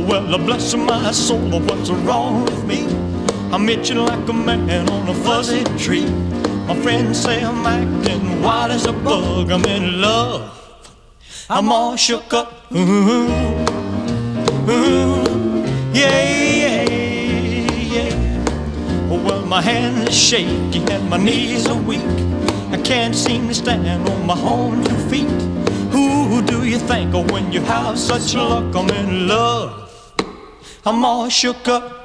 well, bless my soul, what's wrong with me? I'm itching like a man on a fuzzy tree. My friends say I'm acting wild as a bug. I'm in love, I'm all shook up. Yeah, yeah. Well, my hands are shaky and my knees are weak. I can't seem to stand on my own 2 feet. Who do you think of when you have such luck? I'm in love, I'm all shook up.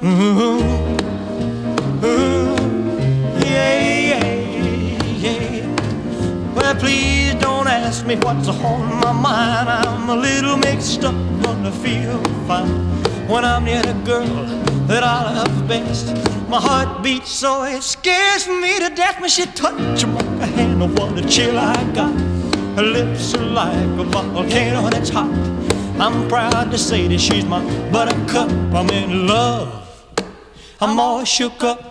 Yeah. Well, please don't ask me what's on my mind. I'm a little mixed up, but I feel fine when I'm near the girl that I love best. My heart beats so it scares me to death when she touches my hand. Oh, what a chill I got. Her lips are like a volcano that's hot. I'm proud to say that she's my buttercup. I'm in love, I'm all shook up.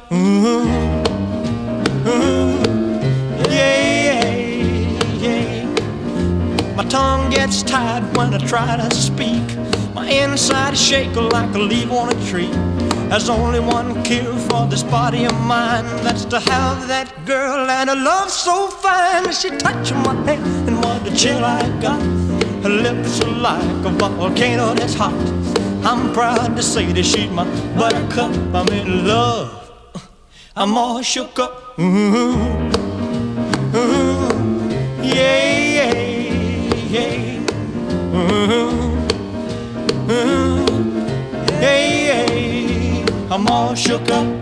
Yeah. My tongue gets tied when I try to speak. My inside is shaking like a leaf on a tree. There's only one cure for this body of mine. That's to have that girl and a love so fine. She touched my hand and what a chill I got. Her lips are like a volcano that's hot. I'm proud to say that she's my buttercup. I'm in love, I'm all shook up. Yeah. Yeah. I'm all shook up.